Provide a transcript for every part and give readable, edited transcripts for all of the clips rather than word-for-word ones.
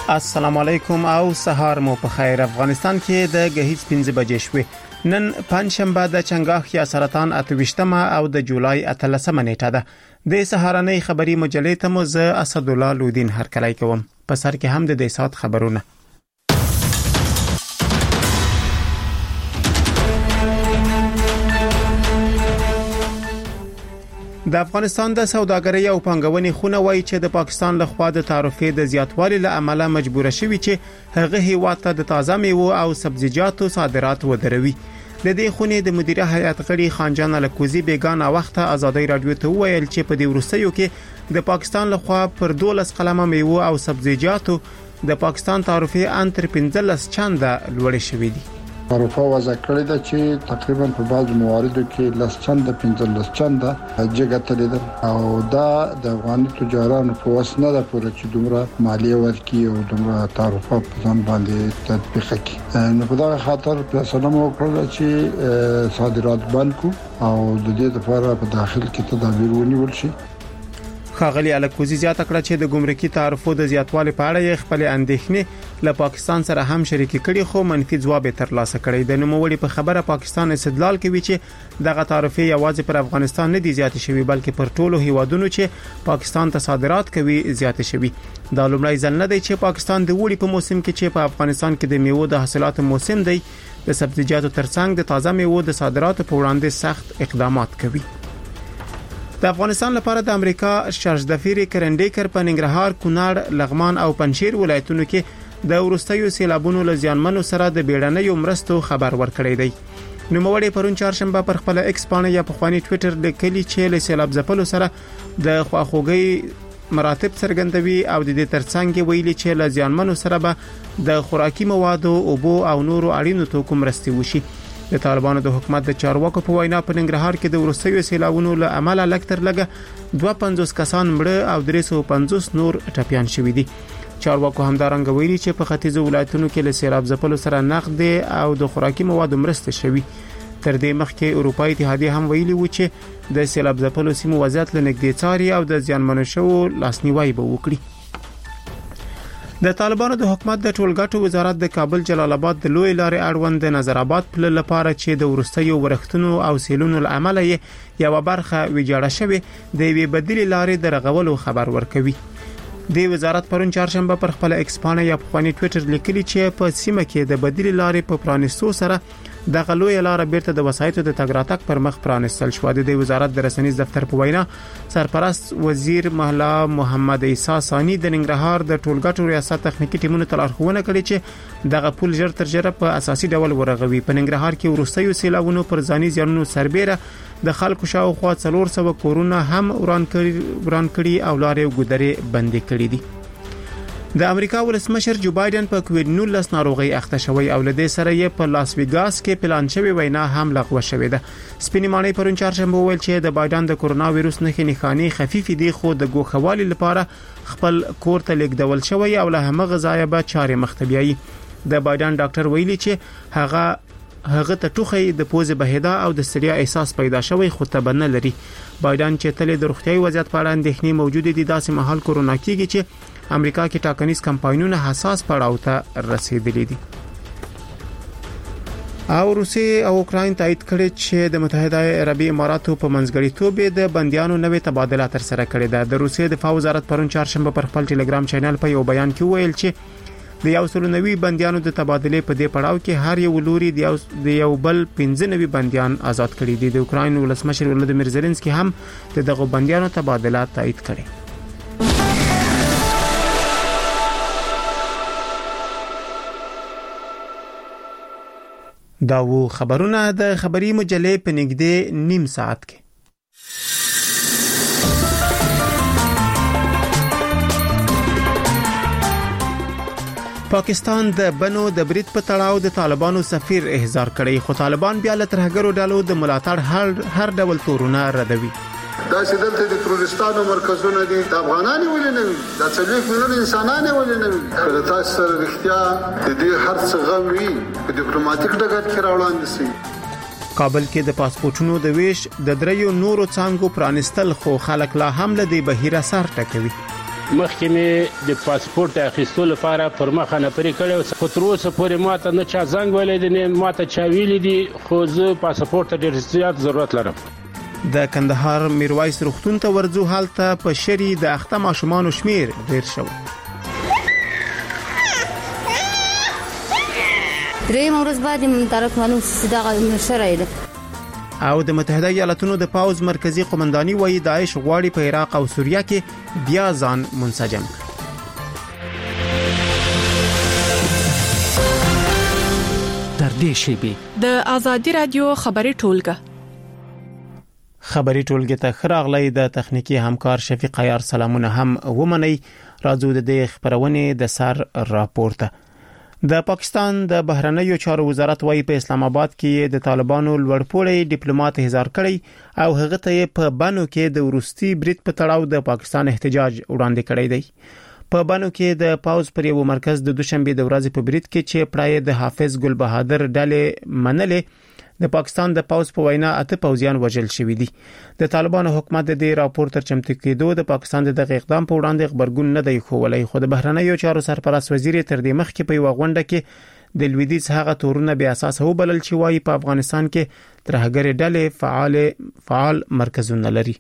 السلام علیکم او سهار مو په خیر. افغانستان کې د غهیز 15 بجې شوې. نن پنځشنبه د چنګاخ یا سرطان 28مه او د جولای 13مه نیټه ده. د سهارنۍ خبری مجلې ته مو زه اسد الله لودین هرکلی کوم. په سر کې هم د دې سات خبرونه. د افغانستان د سوداګرۍ او پانګونې خونه وایي چې د پاکستان له خوا د تعرفې د زیاتوالي له امله مجبور شوی چې هغه هیواد ته د تازه میوه او سبزیجاتو صادرات ودروي. د دې خونې د مدیره هیئت غړي خانجان الکوزی بیگانه وخته ازادي رادیو ته ویل چې په دې وروستیو کې د پاکستان له خوا پر 12 قلمه میوه او سبزیجاتو د پاکستان تعرفې انتر 15 چنده لوړ شوې دي. تعرفه وضع کړی دا چې تقریبا په بعض مواردو کې 10 چنده 15 چنده جګتلې ده او دا د افغاني تجارانو په وسنه ده پورې چې دومره مالیه ورکړي او دومره تعرفه په ځان باندې تطبیق کړي. نو په دا خاطر په سلام وکړل چې صادرات بند کو او د دې لپاره په داخل کې تدابیر ونیول شي. خاغلی الکوزی زیاته کړه چې د ګمرکي تعرفو د زیاتوالي په اړه خپل اندېښنې له پاکستان سره هم شریک کړي خو منفي ځواب ترلاسه کړی. د نوموړي په خبره پاکستان استدلال کوي چې دغه تعرفې یوازې پر افغانستان نه دي زیات شوي بلکې پر ټولو هیوادونو چې پاکستان ته صادرات کوي زیات شوي. دا لومړی ځل نه دی چې پاکستان د وړي په موسم کې چې په افغانستان کې د میوه د حاصلاتو موسم دی د سبزیجاتو ترڅنګ د تازه میوه د صادراتو په وړاندې سخت اقدامات کوي. د افغانستان لپاره د امریکا شارژدفیر کرنډیکر په ننګرهار، کونړ، لغمان او پنجشیر ولایتونو کې د ورستیو سیلابونو له زیانمنو سره د بیړنیو مرستو خبر ورکړی دی. نوموړي پرون چهارشنبه پر خپل ایکس پاڼه یا په خواني ټوئیټر لیکلي چې له سیلاب ځپلو سره د خواخوږي مراتب څرګندوي او د دې ترڅنګ ویلي چې له زیانمنو سره به د خوراکي موادو، اوبو او نورو اړینو توکو مرستې وشي. د طالبانو د حکومت د چارواکو په وینا په ننګرهار کې د ورستیو سیلابونو له امله لکتر لګه 250 کسان مړه او 350 نور ټپيان شوي دي. چارواکو همدارنګ ویلي چې په ختیځو ولایتونو کې له سیلاب ځپلو سره نقد او د خوراکي موادو مرستې شوي. تر دې مخکې اروپאי اتحادیه هم ویلي و چې د سیلاب ځپلو سیمو وضعیت له نږدې څاري او د زیانمنو شوو لاسنیوي به وکړي. د طالبانو د حکومت د ټولګټو وزارت د کابل جلال آباد د لوی لارې اړوند د نظر آباد پل لپاره چې د ورستیو ورښتونو او سیلونو لامل یې یو برخه ویجاړه شوه د یوې بدیل لارې د رغولو خبر ورکوي. د وزارت پرون چهارشنبه پر خپل ایکس پاڼه یا په خواني ټوئیټر لیکلي چې په سیمه کې د بدیل لارې په پرانیستو سره د غلوی لار بیرته د وسایطو د تګ راتګ پر مخ پرانستل شو. د وزارت د رسنیز دفتر په وینا سرپرست وزیر محلا محمد عیسی ثانی د ننګرهار د ټولګټو ریاست تخنیکی ټیمونو ته لارښوونه کړې چې دغه پول ژر تر ژره په اساسي ډول ورغوي. په ننګرهار کې ورستیو سیلابونو پر ځاني زیانونو سربېره د خلکو شاوخوا 400 کورونه هم وران کړي او لارې ګودرې بندې کړې دي. د امریکا ولسمشر جو بایدن په کووډ-19 ناروغي اخته شوی او لدې سره یې په لاس ویګاس کې پلان شوی وینا هم لغوه شوې ده. سپینې ماڼۍ پرون چهارشنبه ویل چې د بایدن د کورونا وایروس نښې خفيف دي خو د ګوښوالي لپاره خپل کور ته لیږدول شوی او له همغه ځایه به چارې مختبیایي. د بایدن ډاکټر ویلي چې هغه ته ټوخی د پوزې بهیدا او د ستړیا احساس پیدا شوی خو ته نه لري. بایدن چې تل د روغتیاي وضعیت په اړه اندېښنې موجود دي داسې مهال کورونا کېږي چې امریکا کې ټاکنیز کمپاینونه حساس پړاو ته رسیدلي دي. او روسیه او اوکراین تایید کړي چې د متحده عربي اماراتو په منځګړیتوب د بنديانو نوې تبادله تر سره کړې ده. د روسیې دفاع وزارت پرون چهارشنبه پر خپل ټلګرام چینل په یو بیان کې ویل چې د 190 بنديانو د تبادله په دې پړاو کې هر یو لوري د یو بل 15 بنديان آزاد کړي دي. د اوکراین ولسمشر ولادیمیر زيلنسکي هم دغه بنديانو تبادله تایید کړي. دا و خبرونه د خبري مجلې په نږدې نیم ساعت کې. پاکستان د بنو د برید په تړاو د طالبانو سفیر احضار کړی خو طالبان بیا له ترهګرو ډلو د ملاتړ هر ډول تورونه ردوي. دا چې دلته د ترورستانو مرکزونه دي د افغانانو ولې نه وي د 40 میلیون انسانانو ولې نه وي د تاسو سره رښتیا د دې هر څه غم وي په ډیپلوماټیک ډګر کې راوړاندې شي. کابل کې د پاسپورتونو د ویش د دریو نورو څانګو پرانستل خو خلک لا هم له دې بهیره سر ټکوي. مخکې مې د پاسپورت اخیستلو لپاره پر مخه نفري کړی، خو تر اوسه پورې ماته نه چا زنګ ویلی دی نه ماته چا ویلي دي، خو زه پاسپورت ته ډېر زیات ضرورت لرم. د کندهار میرویس روغتون ته ورځو هلته په شری د اخته ماشومان شمیر ډیر شو. دریم ورځ بعد طرف معلوم دغه شرایط او د متحده ایالاتونو د پاوز مرکزی قومنداني وایي داعش غواړي په عراق او سوریه کې بیا ځان منسجم کړي. در دې شیبي د آزادي رادیو خبري ټولګه ته خراغلی د تخنیکی همکار شفیق عیار سلامونه هم ومني. راځو د دې خبرونه د سر راپورته. د پاکستان د بهرنیو چارو وزارت وايي په اسلام آباد کې د طالبانو لوړپوړی ډیپلوماټ هزار کړی او هغه ته په بانو کې د روسي برید په تړاو د پاکستان احتجاج وړاندې کړی دی. په بانو کې د پاوز پر یو مرکز د دوشنبه د ورځې په برید کې چې پړای د حافظ ګل بهادر ډلې منلې د پاکستان د پاوز په وینا اته پوځیان وژل شوی دي. د طالبانو حکومت د راپور تر چمتو کېدو د پاکستان د اقدام په وړاندې خبرګون نه دی خوولای، خو د بهرنیو چارو سرپرست وزیر تر دې مخکې په یو غونډه کې د لویدیځ هغه تورونه بیا اساس وبلل چې وايي په افغانستان کې ترهګر ډلې فعال مرکزونه لري.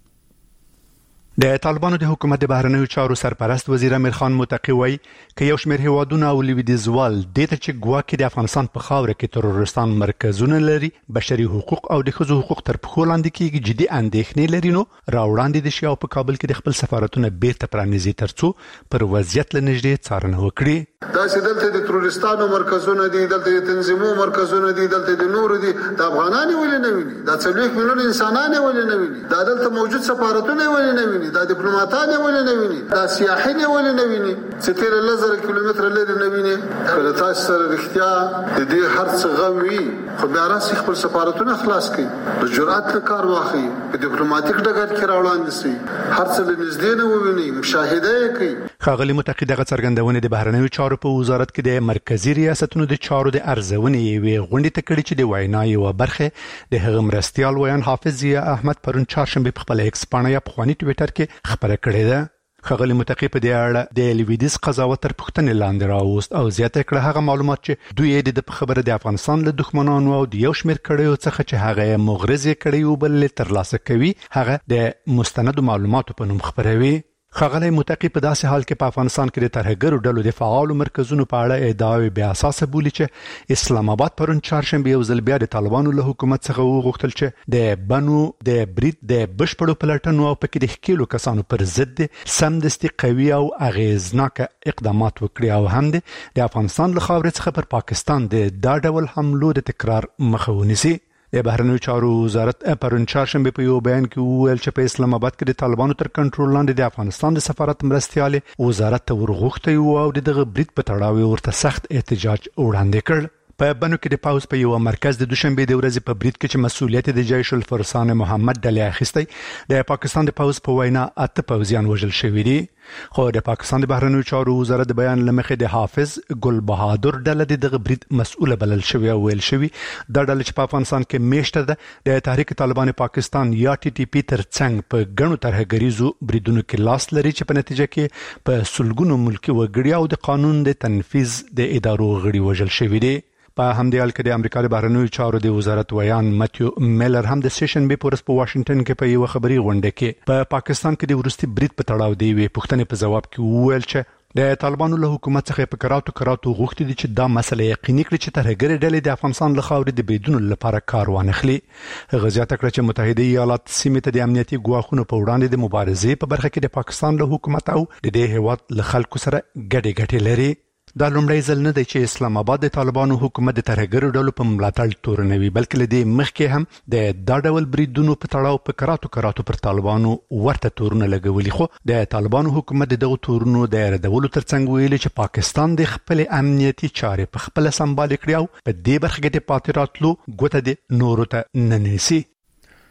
د طالبانو د حکومت د بهرنیو چارو سرپرست وزیر امیر خان متقی وایي چې یو شمېر هیوادونه او لویدیځوال د ته چې ګواکې د افغانستان په خاوره کې ترورستان مرکزونه لري، بشري حقوق او د ښځو حقوق تر پښو لاندې کېږي، جدي اندېښنې لري، نو راوړاندې د شي او په کابل کې د خپل سفارتونه بیرته پرانیزي ترڅو پر وضعیت لنږدې څارنه وکړي. دا چې دلته د ترورستانو مرکزونه دي، دلته د تنظیمو مرکزونه دي، دلته د نور دي، د افغانانو ولې نه ویني؟ دا 40 میلیون انسانانو ولې نه ویني؟ دا دلته موجود سفارتونه ولې نه ویني؟ دا ډیپلوماټان ولې نه ویني؟ دا سیاحین ولې نه ویني؟ چې 13,000 کیلومتر لري نه ویني؟ کله تاسو سره رښتیا د دې هر څه غم وي، خو بیا راسي خپل سفارتونه خلاص کړي، د جرأت له کار واخلي، په ډیپلوماټیک ډګر کې راوړاندې شي، هر څه له نږدې نه وویني، مشاهده یې کوي. ښاغلي متقی دغه څرګندونه د بهرنیو چارو په وزارت کې د مرکزی ریاستونو د چارو د ارزونې یوې غونډې ته کړي چې د وینا یو برخه د هغه مرستیال ویان حافظ ضیا احمد پرون چهارشنبه په خپل ایکس پاڼه یا په خواني ټویټر کې خبره کړې ده. ښاغلي متقی په دې اړه د لویدیځ قضاوت تر پوښتنې لاندې راوست او زیاته کړه هغه معلومات چې دوی د خبره د افغانستان له دښمنانو او د یو شمېر کړیو څخه چې هغه مغرض کړیو بل ترلاسه کوي هغه د مستند معلوماتو په نوم خبروي. ښاغلی متقی په داسې حال کې په افغانستان کې د ترهګرو ډلو د فعالو مرکزونو په اړه ادعاوې بیا اساسه بولي چې اسلام آباد پرون چهارشنبه یو ځل بیا د طالبانو له حکومت څخه وغوښتل چې د بنو د برید د بشپړو پلټنو او پکې د ښکېلو کسانو پر ضد سمدستي قوي او اغیزناک اقدامات وکړي او هم د افغانستان له خاورې څخه پر پاکستان د دا ډول حملو د تکرار مخه ونیسي. د بهرنیو چارو وزارت پرون چهارشنبه په یو بیان کې وویل چې په اسلام آباد کې د طالبانو تر کنټرول لاندې د افغانستان د سفارت مرستیال وزارت ته ورغوښتي او دغه برید په تړاو ورته سخت احتجاج وړاندې کړ. په بنو کې د پاوز په یو مرکز د دوشنبه د ورځې په برید کې چې مسؤلیت د جیش الفرسان محمد ډلې اخیستی د پاکستان د پاوز په وینا اته پوځیان وژل شوي دي، خو د پاکستان د بهرنیو چارو وزارت د بیان لمخې د حافظ ګل بهادر ډله دغه برید مسؤله بلل شوی او ویل شوی دا ډله چې په افغانستان کې میشته ده د تحریک طالبان پاکستان یا ټي ټي پی تر څنګ په ګڼو ترهګریزو بریدونو کې لاس لري چې په نتیجه کې په سلګونو ملکی وګړي او د قانون د تنفيذ د ادارو غړي وژل شوی دي. په همدې حال کې د امریکا د بهرنیو چارو د وزارت ویان ماتیو میلر هم د سیشن به پورس په واشنگټن کې په یو خبري غونډه کې په پاکستان کې د ورستي برید په تړاو دی وی پوښتنې په جواب کې وویل چې د طالبانو له حکومت څخه په کراتو غوښتي دي چې دا مسله یقیني کړي چې ترهګر ډلې د افغانستان له خاورې د بریدونو لپاره کار وانخلي. هغه زیاته کړه چې متحده ایالات سیمې ته د امنیتي ګواښونو په وړاندې د مبارزې په برخه کې د پاکستان له حکومت او د دې هیواد له خلکو سره ګډې لري. دا لومړی ځل نه دی چې اسلام آباد د طالبانو حکومت د ترهګرو ډلو په ملاتړ تورنوي، بلکې له دې مخکې هم د دا ډول بریدونو په تړاو په کراتو پر طالبانو ورته تورونه لګولي، خو د طالبانو حکومت دغه تورونو د ردولو ترڅنګ ویلي چې پاکستان د خپل امنیتي چارې په خپل سمبال کړی او په دې برخه کې د پاتې راتلو ګوته د نورو ته نه نیسي.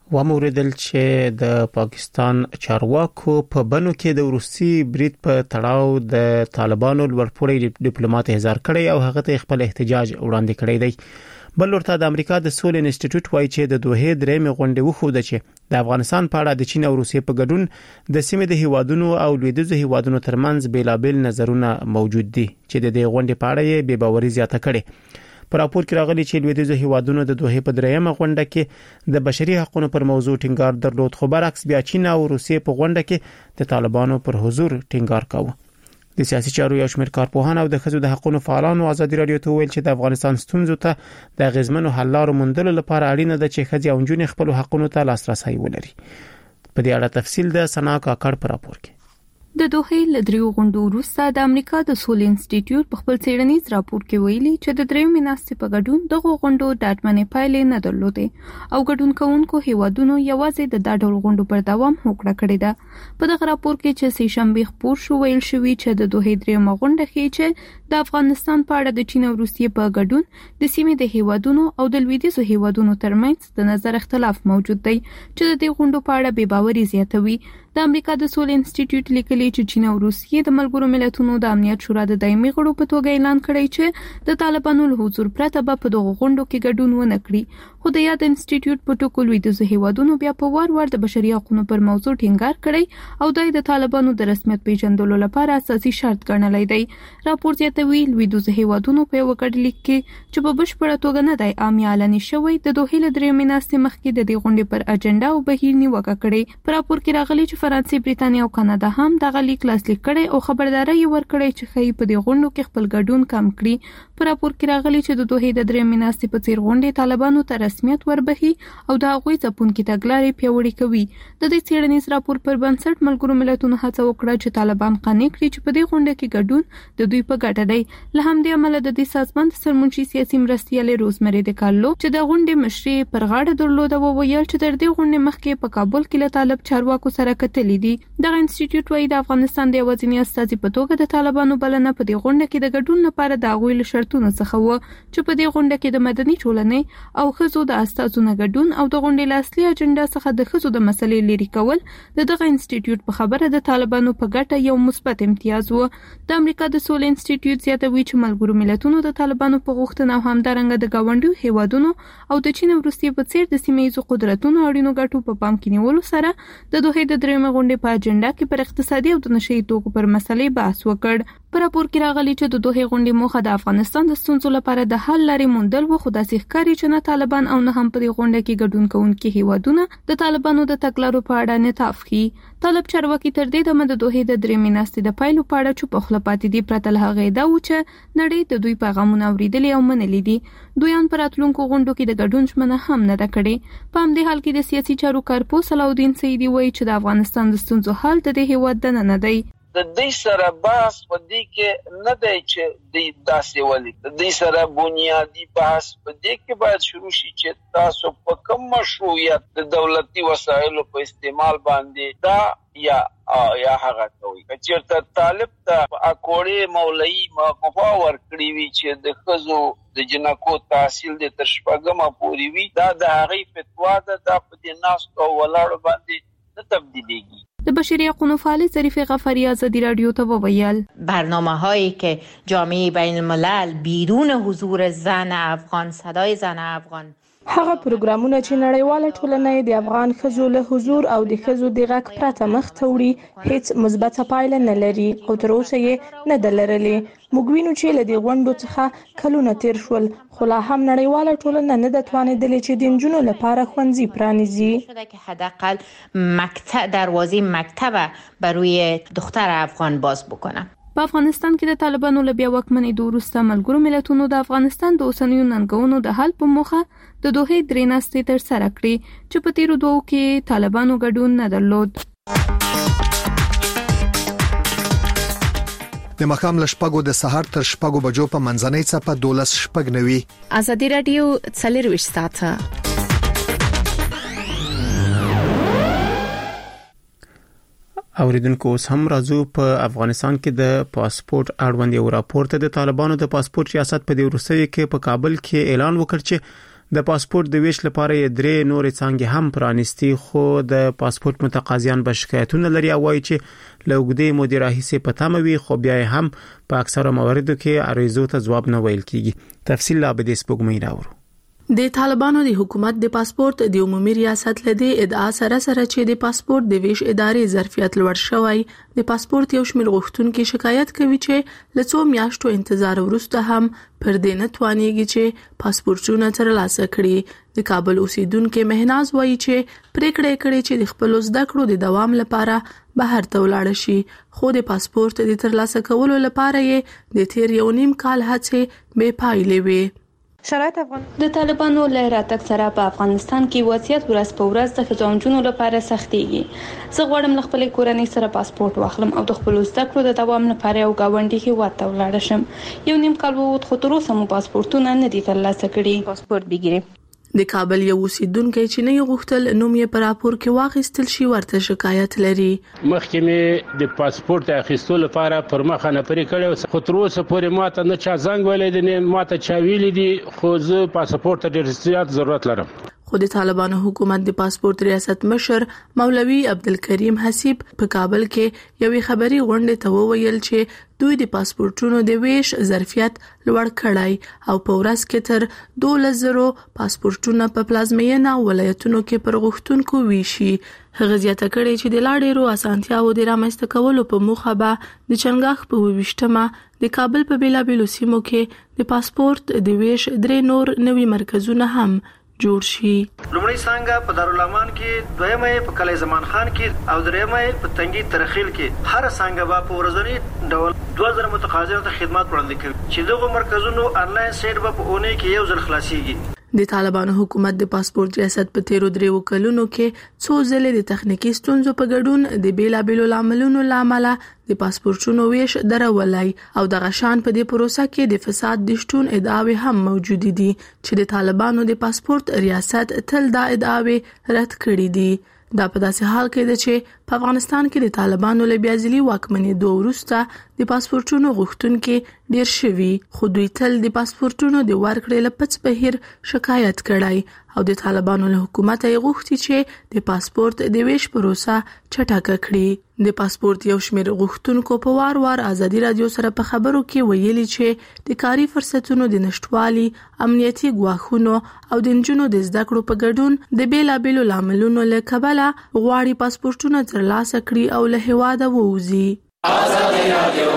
وموردل چې د پاکستان چارواکو په بنو کې د روسي برید په تړاو د طالبانو لوړپوړی ډیپلوماټ احضار کړی او هغه ته خپل احتجاج وړاندې کړی دی. بل ورته د امریکا د سولې انسټیټیوټ وایي چې د دوه درېمې غونډې وخوده چې د افغانستان په اړه د چین او روسیې په ګډون د سیمې د هیوادونو او لویدیځو هیوادونو ترمنځ بیلابل نظرونه موجود دي چې د دې غونډې په اړه یې بې باوري زیاته کړي. په راپور کې راغلي چې لویدیځو هیوادونو د دوه په درېمه غونډه کې د بشري حقوقو پر موضوع ټینګار درلود، خو برعکس بیا چین او روسیې په غونډه کې د طالبانو پر حضور ټینګار کاوه. د سیاسي چارو یو شمېر کارپوهان او د ښځو د حقوقو فعالانو ازادي رادیو ته ویل چې د افغانستان ستونزو ته د غزمنو حل لارو موندلو لپاره اړینه ده چې ښځې او نجونې خپل حقوقو ته لاسرسي ولري. په دې اړه تفصیل د سنا کاکړ په راپور کې. د دوه لدریو غونډو وروسته د امریکا د سولې انسټیټیوټ په خپل څېړنیز راپور کې ویلي چې د دریو مناسبې په ګډون دغه غونډو ډاډمنې پایلې نه درلودې او ګډون کوونکو هیوادونو یوازې د ډول غونډو پر دوام هوکړه کړې ده. په دغه راپور کې چې سې شنبه خبر شو ویل شوی چې د دوه دریمه غونډه کې چې د افغانستان په اړه د چین او روسیې په ګډون د سیمې د هیوادونو او د لویدیځو هیوادونو ترمنځ د نظر اختلاف موجود دی چې د دې غونډو په اړه بې باوري زیاتوي. د امریکا د سولې انسټیټیوټ لیکلي چې چین او روسیې د ملګرو ملتونو د امنیت شورا د دایمي غړو په توګه اعلان کړی چې د طالبانو له حضور پرته به په دغه غونډو کې ګډون ونه کړي. خو د یاد انسټیټیوټ په ټکو لویدیځو هیوادونو بیا په وار د بشري حقوقو پر موضوع ټینګار کړی او د طالبانو د رسمیت پیژندلو لپاره اساسي شرط ګڼلی دی. راپور زیاتوي لویدیځو هیوادونو په یو ګډ لیک کې چې په بشپړه توګه نه دی عامي اعلان شوی د دوه له درې مناسبې مخکې د دې غونډې پر اجنډا او بهیر نیوکه کړې. په راپور کې راغلي چې فرانسې، بریتانیا او کاناډا هم دغه لیک لاسلیک کړي او خبرداري ورکړي چې خې په دې غونډو کې خپل ګډون کم کړي. په راپور کې راغلي چې د دوه د درې مناسبې په څیر غونډې طالبانو ته رسمیت وربخي او د هغوی ځپونکي تګلارې پیاوړې کوي. د دې څېړنیز راپور پر بنسټ ملګرو ملتونو هڅه وکړه چې طالبان قانع کړي چې په دې غونډه کې ګډون د دوی په ګټه دی. له همدې امله د دې سازمان سرمنشي سیاسي مرستیال روزمری د کارلو چې د غونډې مشري پر غاړه درلوده وویل چې تر دې غونډې مخکې په کابل کې له طالب چارواکو سره کتلې دي. دغه انسټیټیوټ وايي د افغانستان د یوازینی استازي په توګه د طالبانو بلنه په دې غونډه کې د ګډون لپاره د هغوی له شرطونو څخه و چې په دې غونډه کې د مدني ټولنې او ښځو د استازونو ګډون او د غونډې له اصلي اجنډا څخه د ښځو د مسلې لرې کول د دغه انسټیټیوټ په خبره د طالبانو په ګټه یو مثبت امتیاز و. د امریکا د سولې انسټیټیوټ زیاتوي چې ملګرو ملتونو د طالبانو په غوښتنه او همدارنګه د ګاونډیو هیوادونو او د چین او روسیې په څیر د سیمه ییزو قدرتونو اړینو ګټو په پام کې نیولو سره د دوه د درېمه غونډې په اجنډا کې پر اقتصادي او د نشئی توکو پر مسلې بحث وکړ. په راپور کې راغلي چې د دوه غونډې موخه د افغانستان د ستونزو لپاره د حل لارې موندل و، خو داسې ښکاري چې نه طالبان او نه هم په دې غونډه کې ګډون کوونکي هیوادونه د طالبانو د تګلارو په اړه نتاف خي. طالب چارواکي تر دې دمه د دوه د درېمې ناستې د پایلو په اړه چوپ خوله پاتې دي، پرته له هغې دا و چې نړۍ د دوی پیغامونه اورېدلي او منلي دي. دویان پر راتلونکو غونډو کې د ګډون ژمنه هم نه ده کړې. په همدې حال کې د سیاسي چارو کارپوه صلاح الدین سیدي وایي چې د افغانستان د ستونزو حل د دې هیواد دننه نه دی. د دې سره بحث په دې کې نه دی چې د داسې ولې د دې سره بنیادی بحث په دې کې باید شروع شي چې تاسو په کوم مشروعیت د دولتي وسایلو په استعمال باندې دا یا هغه کوي. چېرته طالب ته اکوړې مولوي موقفه ورکړي وي چې د ښځو د جنکو تحصیل د تر شپږمه پورې وي، دا د هغې فتوا ده، دا په دې ناستو او ولاړو باندې نه تبدیلیږي. د بشري حقوقو فعال ظریف غفاری ازادي رادیو ته وویل برنامه‌هایی که جامعه بین الملل بیرون حضور زن افغان، صدای زن افغان، هغه پروګرامونه چې نړیواله ټولنه د افغان ښځو له حضور او د ښځو د غږ پرته مخ ته وړي هیڅ مثبته پایله نه لري او تر اوسه یې نه ده لرلې. موږ وینو چې له دې غونډو څخه کلونه تیر شول، خو لا هم نړیواله ټولنه نه ده توانېدلې چې د نجونو لپاره ښوونځي پرانیزي. شده که حداقل دروازه مکتب برای دختر افغان باز بکنه. په افغانستان کې د طالبانو له بیا واکمنېدو وروسته ملګرو ملتونو د افغانستان د اوسنیو ننګونو د حل په موخه د دوه درې ناستې ترسره کړې چې په تیرو دوو کې طالبانو ګډون نه درلود. د مخام لشپګو د سحر تر شپګو بجو په منځنۍ څپه 12:09 ازادي رادیو 24 ساعته. اوریدونکو اوس هم راځو په افغانستان کې د پاسپورت اړوند یو راپور ته د طالبانو د پاسپورت ریاست په دې ورسې کې په کابل کې اعلان وکړ چې د پاسپورت د ویش لپاره یې 3 نورې څانګې هم پرانیستي، خو د پاسپورت متقاضیان به شکایتونه لري او وایي چې لوګدې مودې راهیسې په تمه وي، خو بیا هم په اکثره مواردو کې عریضو ته جواب نه ویل کیږي. تفصیل لا به د سپوږمۍ راوړو. د طالبانو د حکومت د پاسپورت د عمومي ریاست لدی ادعا سره چې د پاسپورت د ویش ادارې ظرفیت لوړ شوی، د پاسپورت یو شمېر غوښتونکو شکایت کوي چې لڅو میاشتو انتظار وروسته هم پر دې نه توانېږي چې پاسپورتونه ترلاسه کړي. د کابل اوسیدونکو مهناز وایي چې پریکړه کړې چې د خپل زده کړو د دوام لپاره بهر ته ولاړ شي، خو د پاسپورت د ترلاسه کولو لپاره یې د تیر 1.5 کال هڅې بې پایلې وي. شرایط د طالبانو له راتګ سره په افغانستان کې وضعیت ورځ په ورځ د ښځو لپاره سختيږي. زه غواړم له خپل کورنۍ سره پاسپورت واخلم او د خپل زده کړو د دوام لپاره یو گاونډي هیواد ته ولاړ شم. 1.5 کال ووت خو تر اوسه مو پاسپورتونه نه دي ترلاسه کړي. پاسپورت بګیري. د کابل یو اوسیدونکو چې نه غوښتل نوم یې پر راپور کې واخیستل شي ورته شکایت لري. مخکې مې د پاسپورت اخیستلو لپاره پر مخه نه پرې کړو، خو تر اوسه پورې ماته نه چا زنګ ویلې دي، نه ماته چا ویلې دي، خو زه پاسپورت ته ډېر زیات ضرورت لرم. خو د طالبانو حکومت د پاسپورت ریاست مشر مولوی عبدالکریم حسیب په کابل کې یوې خبري غونډې ته وویل چې دوی د پاسپورتونو د ویش ظرفیت لوړ کړای او په ورځ کې تر 12,000 پاسپورتونه په پلازمینه ولایتونو کې پر غوښتونکو ویشي. هغه زیاته کړې چې د لاډیرو اسانتیاو د رامنځته کولو په موخه به د چنګاښ په 28مه د کابل په بیلابیلو سیمو کې د پاسپورت د ویش 3 نور نوي مرکزونه هم جوړ شي. لومړی څنګه په دارالامان کې، دویمه په کلی زمان خان کې او دریمه په تنګي ترخیل کې. هر څنګه به په ورځنی ډول 2000 متقاضیانو ته خدمات وړاندې کوي چې دغه مرکزونو انلاین سیټ به په اونۍ کې یو ځل خلاصيږي. د طالبانو حکومت د پاسپورت ریاست په تیرو 3 کلونو کې څو ځله د تخنیکی ستونزو په ګډون د بیلابیلو لاملونو لامل د پاسپورتونو ویش درولای او د غشان په دې پروسه کې د فساد د شتون ادعاوې هم موجود دي چې د طالبانو د پاسپورت ریاست تل دا ادعاوې رد کړې دي. دا په داسې حال کې ده چې په افغانستان کې د طالبانو له بیازلي واکمنۍ وروسته د پاسپورتونو غوښتونکو ډیر شوي، خو دوی تل د پاسپورتونو د ورکړې لپاره بهیر شکایت کړای او د طالبانو له حکومت یې غوښتي چې د پاسپورت د ویش پروسه چټکه کړي. د پاسپورت یو شمېر غوښتونکو په وار ازادي رادیو سره په خبرو کې ویلي چې د کاري فرصتونو د نشټوالي، امنیتي ګواښونو او د نجونو د زده کړو په ګډون د بیلابیلو لاملونو له کبله غواړي پاسپورتونه ترلاسه کړي او له هیواده ووځي. ازادي رادیو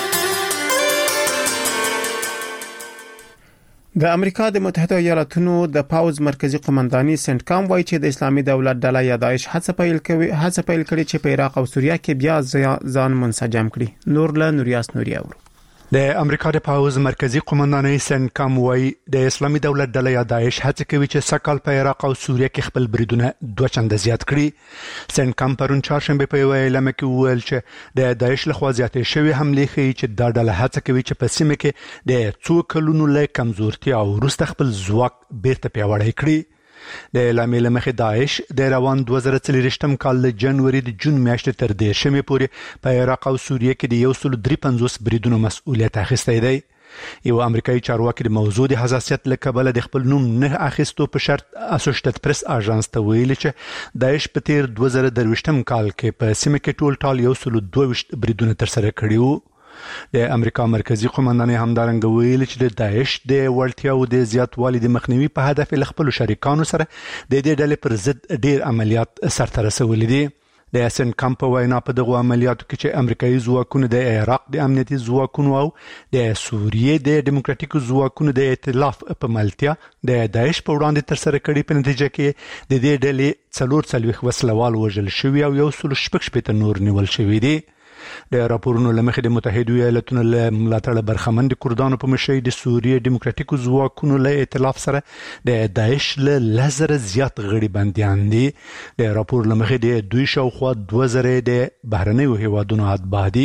د امریکا د متحده ایالاتونو د پاوز مرکزی قومنداني سنټکام وایي چې د اسلامي دولت ډله یا داعش هڅه پیل کړي چې په عراق او سوریه کې بیا ځان منسجم کړي. نور له نوریاس نوریا ور د امریکا د پاوز مرکزی قومنداني سنټکام وایي د اسلامي دولت ډله یا داعش هڅه کوي چې سکهال په عراق او سوریه کې خپل بریدونه 2 چنده زیات کړي. سنټکام پرون چهارشنبه په ویلمه کې وویل چې د داعش لخوا زیاتې شوی حملې ښیي چې دا ډله هڅه کوي چې په سیمه کې د څو کلونو له کمزورتیا او وروسته خپل ځواک بیرته پیاوړی کړي. د اعلامیې لمخې داعش د روان 2023م کال له جنوري د جون میاشتې تر 10مې پورې په عراق او سوریه کې د 153 بریدونو مسؤلیت اخیستی دی. یو امریکایي چارواکي د موضوع د حساسیت له کبله د خپل نوم نه اخیستو په شرط اسوسییټډ پریس اژانس ته ویلي چې داعش په تیر 2023م کال کې په سیمه کې ټول 122 بریدونه ترسره کړي وو. د امریکا مرکزی قومنداني همدارنګ ویلي چې د داعش د وړتیاو د زیاتوالي د مخنیوي په هدف له خپل شریکانو سره د دې ډلې پر ضد ډیر عملیات سرته رسولي دي. د سنټکام په وینا په دغه عملیاتو کې چې امریکایي ځواکونه د عراق د امنیتي ځواکونو او د سوریې د دیموکراتیکو ځواکونو د ائتلاف په ملتیا د داعش په وړاندې ترسره کړي په نتیجه کې د دې ډلې 4 وسلوال وژل شوي او 116 نور نیول شوي دي. د راپورونو لمخې د متحده ایالاتونو له ملاتړ برخمن د کردانو په مشرۍ د سوریې دیموکراتیکو ځواکونو له ائتلاف سره د داعش له 1000 زیات غړي بنديان دي. د راپور لمخې د دوی شاوخوا 2000 د بهرنیو هیوادونو اتباع دي.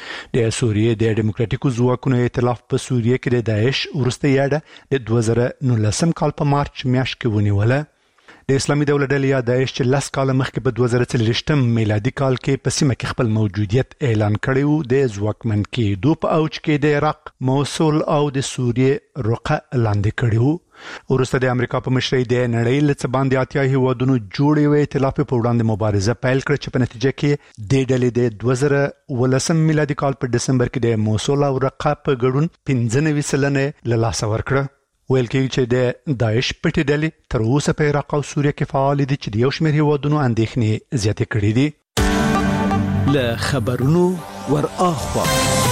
د سوریې د دیموکراتیکو ځواکونو ائتلاف په سوریې کې د داعش ورسته یاده د 2019 کال په مارچ میاشت کې ونیوله. د اسلامي دولت ډلې یا داعش چې 10 کال مخکې په 2023 میلادي کال کې په سیمه کې خپل موجودیت اعلان کړی و، د ځواکمن کېدو په اوج کې د عراق، موصل او د سوریې رقه لاندې کړی و. وروسته د امریکا په مشرۍ د نړۍ له څه باندې اتیا هیوادونو جوړ یو ائتلاف په وړاندې مبارزه پیل کړ چې په نتیجه کې د ډلې د 2019 میلادي کال په دسمبر کې د موصل او رقه په ګډون 95% له لاسه ورکړه. ویل کېږي چې د داعش پټې ډلې تر اوسه په عراق او سوریه کې فعال دي چې د یو شمېر هیوادونو اندېښنې زیاتې کړې دي. له خبرونو ور اخوا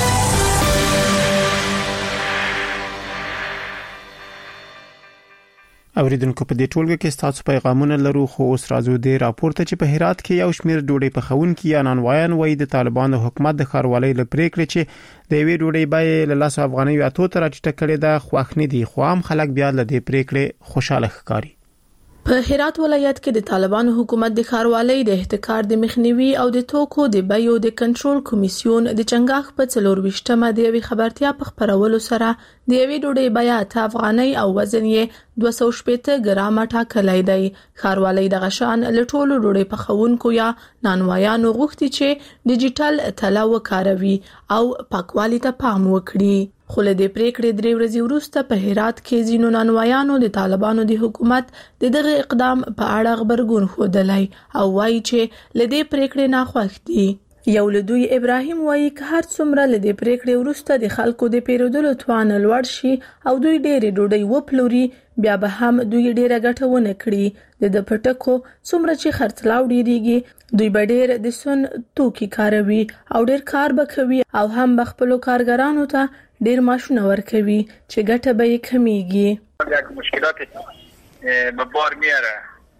اوریدونکو په دې ټولګه کې تاسو پیغامونه لرو خو اوس راځو د راپورته چې په هرات کې یو شمېر ډوډۍ پخونکي یا نانوایان وایي د طالبانو حکومت د ښاروالۍ له پریکړې چې د یوې ډوډۍ بیه له 100 افغانۍ اتو ته راټیټه کړې ده خوښ نه دي، خو هم خلک بیا له دې پریکړې خوشاله ښکاري. په هرات ولایت کې د طالبانو حکومت د ښاروالۍ د احتکار د مخنیوي او د توکو د بیو د کنټرول کمیسیون د چنګاښ په 24مه د یوې خبرتیا په خبرولو سره د یوې ډوډۍ بیه 8 افغانۍ او وزن یې 280 ګرامه ټاکلی دی. ښاروالۍ د غشان له ټولو ډوډۍ پخونکو یا نانوایانو غوښتي چې ډیجیټل تله وکاروي او پاکوالي ته پام وکړي. خو له دې پریکړې 3 ورځې وروسته په هرات کې ځینو نانوایانو د طالبانو د حکومت د دغه اقدام په اړه خبرګون ښودلی او وایي چې له دې پریکړې ناخوښ دي. یو له دوی ابراهیم وایي که هر څومره له دې پریکړې وروسته د خلکو د پیرودلو توان لوړ شي او دوی ډېرې ډوډۍ وپلوري بیا به هم دوی ډېره ګټه ونه کړي. د پټکو څومره چې خرڅلاو ډېریږي دوی به ډېر د سون توکي کاروي او ډېر کار به کوي او هم به خپلو کارګرانو ته ډېر معاشونه ورکوي چې ګټه به یې کمیږي. مشکلات به بار میاره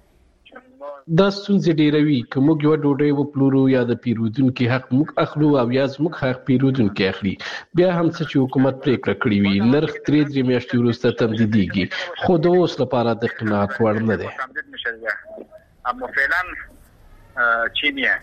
دا ستونزې ډېروي که موږ یو ډوډۍ وپلورو یا د پیرودونکو حق موږ اخلو او یا زموږ حق پیرودونکو اخلي بیا هم چې حکومت پریکړه کړې وي نرخ 3 میاشتې وروسته تمدیدېږي خو د اوس لپاره د قناعت وړ نه دی. اما فعلا چینیه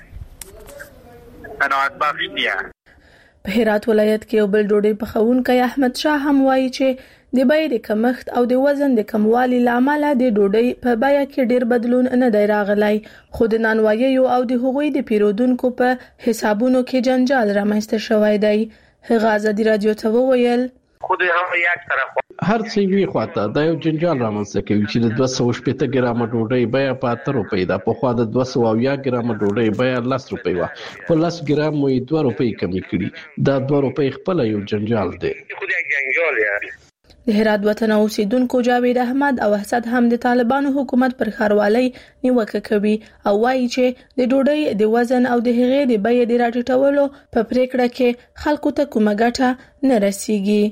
قناعت بخش نیه. په هرات ولایت کې یو بل ډوډۍ پخونکی احمد شاه هم وایي چې د بیې د کمښت او د وزن د کموالي لامل د ډوډۍ په بیه کې ډېر بدلون نه دی راغلی، خو د نانواییو او د هغوی د پیرودونکو په حسابونو کې جنجال رامنځته شوی دی. هغه ازادي رادیو ته وویل خود هم یک طرف هر څه وی خواته دا یو جنجال رامنځته کوي چې د 280 ګرامه ډوډۍ بیه په 8 روپۍ ده، په خوا د 200 ګرامه ډوډۍ بیه 10 روپۍ و، په 10 ګرام یې 2 روپۍ کمی کړي. دا 2 روپۍ خپل یو جنجال دی. خود یک جنجال یعنی د هرات وطن اوسیدونکو جاوید احمد او حسد هم د طالبانو حکومت پر ښاروالۍ نیوکه کوي او وایي چې د ډوډۍ د وزن او د هغې د بیې د راټیټولو په پریکړه کې خلکو ته کومه ګټه نه رسیږي.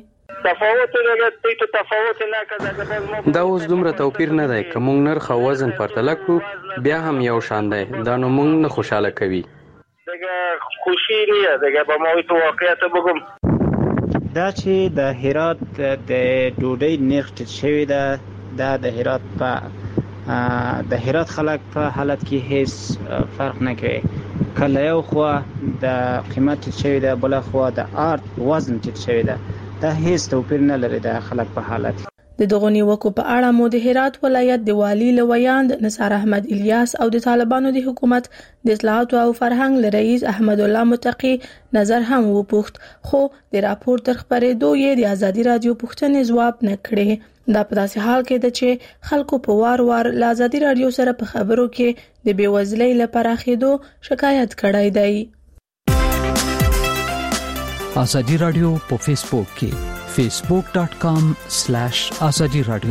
دا اوس دومره توپیر نه دی که موږ نرخ او وزن پرتله کړو بیا هم یو شان دی. دا نو موږ نه خوشاله کوي. دیگه خوشی نیه دیگه با موضوع واقعیت بگم دا چې د هرات د ډوډۍ نرخ ټیټ شوی ده دا د هرات خلک په حالت کې هیڅ فرق نه کوي. کله یو خوا د قیمت ټیټ شوی ده بل خوا د آرت وزن ټیټ شوی ده، دا هیڅ توپیر نه لري د خلک په حالت. د دغو نیوکو په اړه مو د هرات ولایت د والی لویاند نثار احمد الیاس او د طالبانو د حکومت د اطلاعات او فرهنګ لرئیس احمد الله متقی نظر هم وپوښت، خو د راپور تر خبرېدو یې د ازادي رادیو پوښتنې ځواب نه کړې. دا په داسې حال کې ده چې خلکو په وار له ازادي رادیو سره په خبرو کې د بېوزلۍ له پراخېدو شکایت کړی دی. ازادي رادیو په فیسبوک کې facebook.com/azadi radio.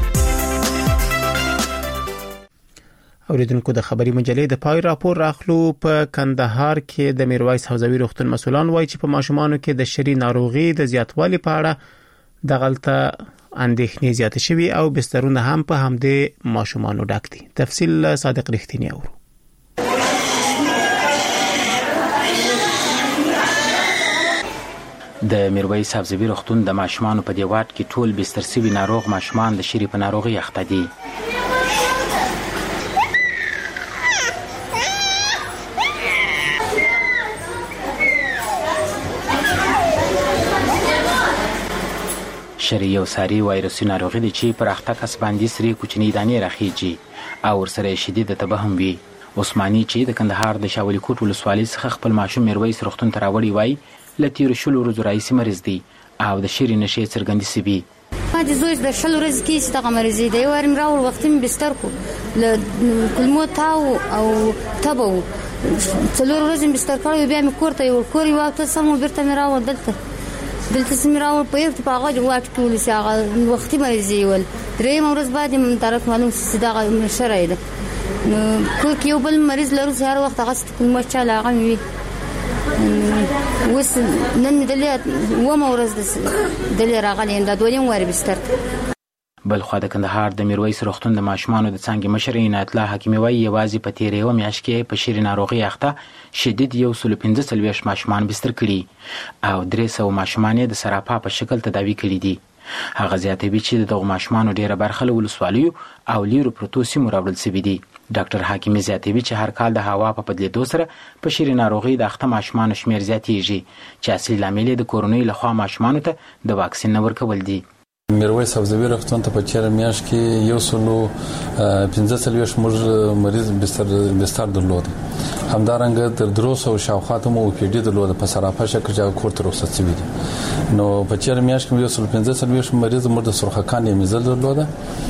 اوریدونکو د خبري مجلې د پای راپور راخلو. په کندهار کې د میرویس حوزوي روغتون مسولان وایي چې په ماشومانو کې د شری ناروغي د زیاتوالي په اړه د غلطه اندېښنې زیات شوي او بسترونه هم په همدې ماشومانو ډک دي. تفصیل صادق رښتینی اورو. د میرویس حوزوي روغتون د ماشومانو په دی وارډ کې ټول بستر سوي ناروغ ماشومان د شری په ناروغي اخته دي. شری یو ساري وایرسي ناروغي دي چې پر اخته کس باندې سری کوچنی دانې راخیږي او ورسره شدید تبهم وي. عثماني چې د کندهار د شاولی کوټ ولسوالۍ څخه خپل ماشوم میرویس روغتون ته راوړی وای، له تیرو شلو ورځو راهیسې مریض دی او د شری نشې څرګندې سوي. ما دي زوج د شل ورځې کې چې دغه مریض دی ورم راول وخت می بستر کو کلمو تاو او تبو څلور ورځې بستر کړو بیا می کورته یو کوري واته سمو برته می راول دلته سم راول په یو په هغه واټ ټول سي هغه وخت مریض ول درې ورځې بعد من طرف معلوم چې دغه شرای ده کو کیو بل مریض لرو هر وخت هغه کلمو چاله هغه وي وس نن دلې و مورز دلې راغلی دا دویم وری بستر بل خو د کندهار د میرویس روغتون د ماشومانو د څنګه مشر عنایت الله حکیمي وایي یوازې په تیرې یو میاشت کې په شری ناروغي اخته شدید 115 ماشومان بستر کړي او 300 ماشومان د سراپا په شکل تداوی کړي دي. هغه زیاتوي چې دغه ماشومانو ډیره برخه له ولسوالیو او لیرو پروتو سیمو راوړل شوي دي. ډاکټر حکیمي زیاتوي چې هر کال د هوا په بدلیدو سره په شری ناروغي د اخته ماشومانو شمیر زیاتیږي چې اصلي لامل د کورونی لخوا ماشومانو ته د واکسین نه ورکول دي. میرویس سبزوي روغتون ته په چیرې میاشت کې 115 موږ مریض بستر درلود. همدارنګه تر 300 شاوخوا ته مو پی ډي درلود په سراپا شکل چې کور ته رخصت شوي دي. نو په چیرې میاشت کې 115 مریض موږ د سرخکان یې مزل درلود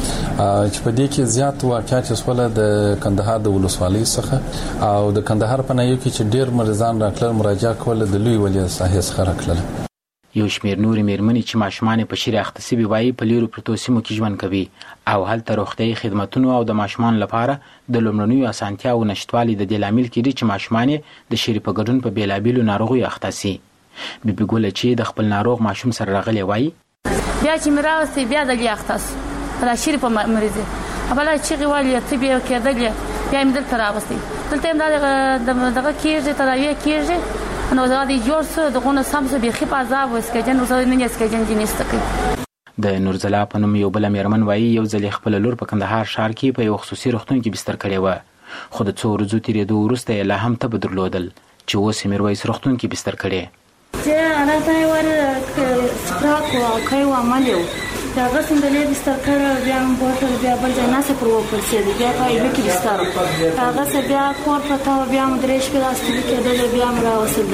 چې په دې کې زیات واقعیت وسوله د کندهار د ولسوالۍ څخه او د کندهار په نایو کې چې ډیر مریضان راکړل مراجعه کول د لوی ولې ساحې څخه راکړل. یو شمیر نور میرمنې چې ماشومان په شری اخته سوي وایي په لیرو پروتو سیمو کې ژوند کوي او هلته روغتیايي خدماتونو او د ماشومان لپاره د لومړنیو اسانتیاو نشټوالي د دې لامل کېږي چې ماشومان د شری په ګډون په بیلابیلو ناروغیو اخته سي. بیبي ګوله چې د خپل ناروغ ماشوم سره راغلی وایي بیا چې مراوستي بیا د اخته په شری په مریض ابل چې غوالي ته بیا کېدل بیا مدل تراوستي دلته دغه کېږي تراوی کېږي نو دا دی جوړ څه دغه سم څه به خپ عذاب وسکجن وسو نه اسکجن جنسته کوي. د نورزلا په نوم یو بل میرمن وایي یو ځل خپل لور په کندهار ښار کې په یو خصوصي روغتون کې بستر کړی و خو د څو ورځو تیرېدو وروسته لا هم تب درلودل چې اوس میرویس روغتون کې بستر کړی. چې انا ته ور سپراک او کوي عملیو دا غسن د لیب بستر کړه بیا هم بوتل بیا بل ځای نه سپرو پر سي بیا پای به کې بستر هغه څه بیا کور پتا بیا مدرش په لاس کې کېدل بیا مرا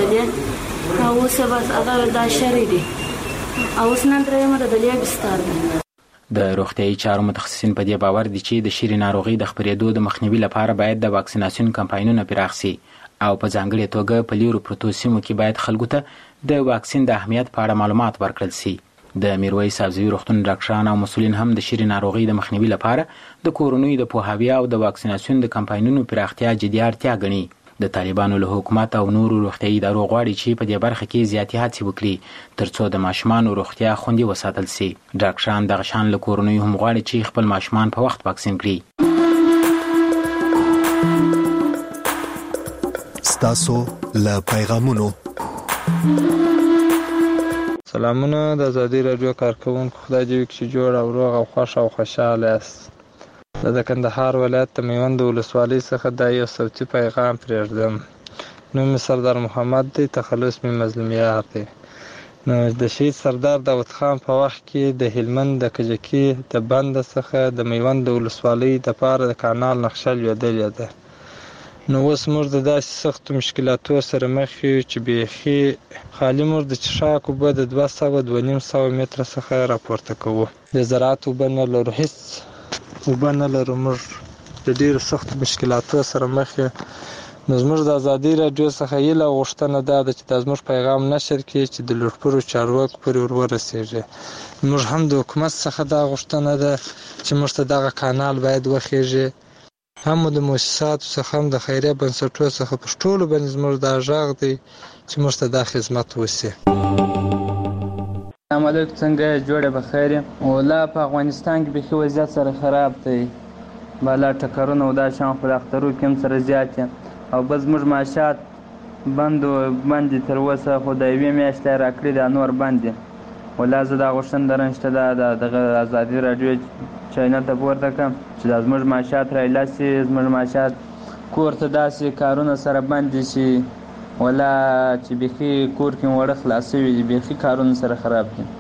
وسیدل او څه بس هغه دا شری دي او سنن درې مر د لیب بستر د روغتیايي چارو متخصصین په دې باور دي چې د شری ناروغي د خپرېدو د مخنیوي لپاره باید د واکسیناسیون کمپاینونه پراخ شي او په ځانګړي توګه په لیرو پروتو سیمو کې باید خلکو ته د واکسین د اهمیت په اړه معلومات ورکړل شي. د میرویس سبزوي روغتون ډاکټران او مسؤلین هم د شری ناروغي د مخنیوي لپاره د کورونی د پوهاوی او د واکسیناسیون د کمپاینونو پراختیا جدي اړتیا ګڼي. د طالبانو له حکومت او نورو روغتیايي ادارو غواړي چې په دې برخه کې زیاتې هڅې وکړي ترڅو د ماشومانو روغتیا خوندي وساتل شي. ډاکټران دغه شان له کورونی هم غواړي چې خپل ماشومان په وخت واکسین کړي. ستاسو له پیغامونو سلامونه د ازادي رادیو کارکونکو خدای دې وکړي جوړ او روغ او خوښ او خوشاله یاست. د کندهار ولایت د میوند ولسوالۍ څخه د یو صوتي پیغام پرېږدم. نوم سردار محمد دی تخلص می مظلومیار دی. نو د شهید سردار داود خان په وخت کې د هلمند د کجکی د بند څخه د میوند ولسوالۍ د پاره د کانال نقشه لیدلې ده. نو اوس موږ د داسې سختو مشکلاتو سره مخ یو چې بیخي خالي موږ د چشاک اوبه د 200 متره څخه راپورته کوو. د زراعت اوبه نه لرو، هېڅ اوبه نه لرو. موږ د ډېرو سختو مشکلاتو سره مخ یو. نو زموږ د ازادي راډیو څخه هیله او غوښتنه دا ده چې دا زموږ پیغام نشر کړي چې د لوړپوړو چارواکو پورې ورسیږي. موږ هم د حکومت څخه دا غوښتنه ده چې موږ ته دغه کانال باید وخیږي. هم د مؤسساتو څخه هم د خیریه بنسټونو څخه په ټولو باندې زموږ دا غږ دی چې موږ ته دا خدمت وشي. السلام علیکم، څنګه جوړه بخیر ولا په افغانستان کې به وضعیت سره خراب دی. بالا ټکرونه او دا شان خو د اخترو کم سره زیات او بس موږ معاشات باندې تر اوسه خو د یوې میاشتې راکړي دا نور باندې ولا زه دا غوښتنه درم چې دا دغه ازادي راډیو چینل ته پورته کړم چې دا زموږ معاشات رایلاسي، زموږ معاشات کور ته داسې کارونه سره بندې شي ولا چې بیخي کور کې وړه خلاص وي، بیخي کارونه سره خراب دي.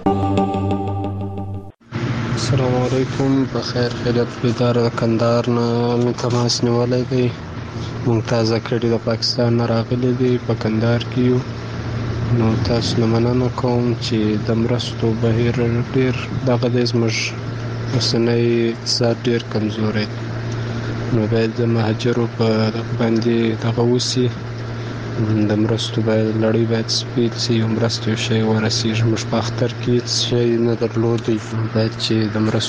السلام علیکم، بخیر خیریت بیدار کندهار نه مې تماس نیولی دی. مونږ تازه کړي د پاکستان نه راغلي دي، په کندهار کې یو نو تاسو نه مننه کوم چې د مرستو بهیر ډیر دغه د زموږ اوسنی اقتصاد ډیر کمزوری نو باید د مهاجرو په باندې دغه وسی د مرستو باید لړۍ باید سپیل سي او مرستو شی ورسیږي موږ په اختر کې شی نه درلودي باید چې د مرستو